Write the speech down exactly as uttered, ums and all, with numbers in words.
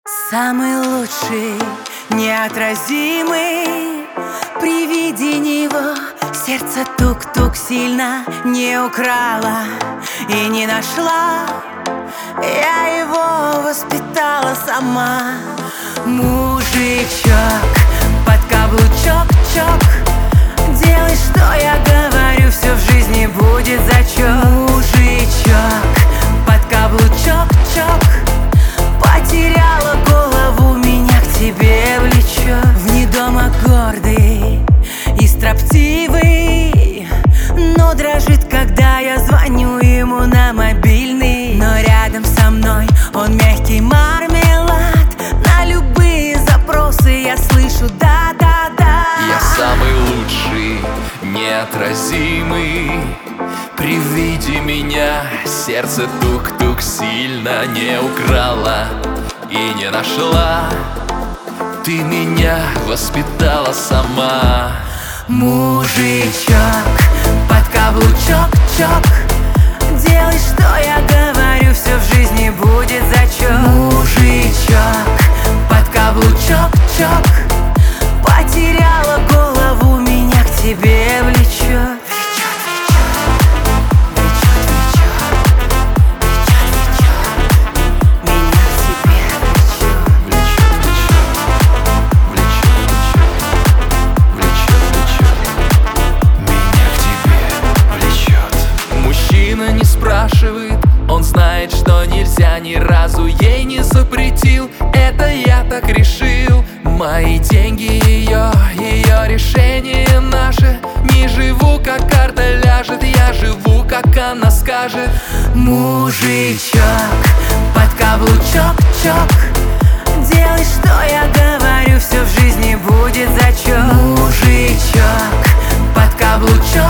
Самый лучший, неотразимый. При виде него сердце тук-тук сильно не украла и не нашла. Я его воспитала сама. Мужичок, под каблучок, чок. Делай, что я говорю, все в жизни будет зачет. Мужичок, под каблучок, чок. Потеряла голову, меня к тебе влечет. Вне дома гордый и строптивый, но дрожит, когда я звоню ему на мобильный. Но рядом со мной он мягкий мармелад. На любые запросы я слышу да-да-да. Я самый лучший, неотразимый. При виде меня сердце тук-тук сильно не украла и не нашла. Ты меня воспитала сама. Мужичок, под каблучок, чок. Делай, что я говорю, все в жизни будет зачет. Мужичок, под каблучок, чок. Потеряла голову, меня к тебе влечет. Не спрашивает, он знает, что нельзя, ни разу ей не запретил. Это я так решил. Мои деньги ее, ее решение наше. Не живу, как карта ляжет, я живу, как она скажет. Мужичок, под каблучок, чок. Делай, что я говорю, все в жизни будет зачет. Мужичок, под каблучок,